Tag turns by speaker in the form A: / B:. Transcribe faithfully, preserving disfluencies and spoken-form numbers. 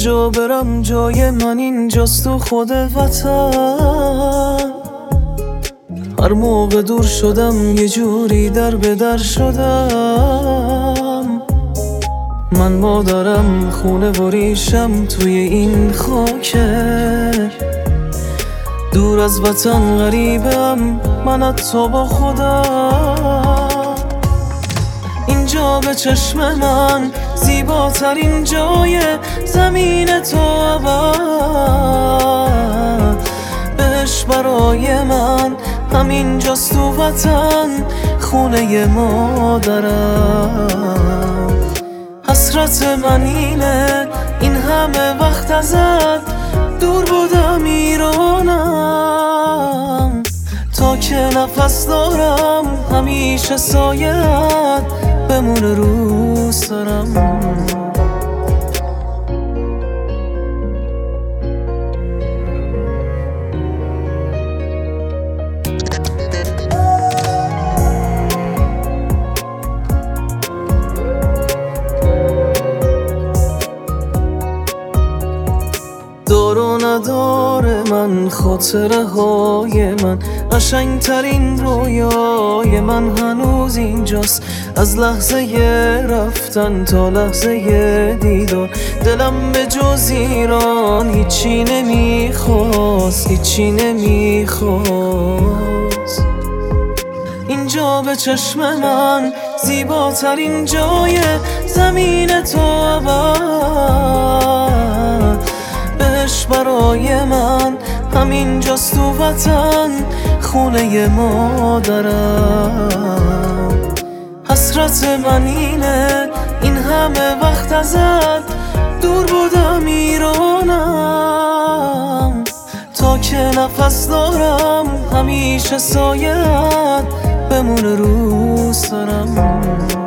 A: کجا برم جای من اینجاست تو خود وطن. هر موقع دور شدم یه جوری در به در شدم. من مادرم خونه و ریشم توی این خاکه. دور از وطن غریبم من از تو با خودم. اینجا به چشم من زیباترین جای زمین تو ابد. بهش برای من همینجاست تو وطن خونه مادرم. حسرت من اینه این همه وقت ازت دور بودم ایرانم. تا که نفس دارم همیشه سایت بمونه رو سرم. دار و نداره من خاطره های من قشنگترین رویای من هنوز اینجاست. از لحظه رفتن تا لحظه دیدار دلم به جز ایران هیچی نمیخواست، هیچی نمیخواست. اینجا به چشم من زیباترین جای زمین تو ابد. بهش برای من همینجاست تو وطن خونه مادرم. حسرت من اینه این همه وقت ازت دور بودم ایرانم. تا که نفس دارم همیشه سایت بمونه رو سرم.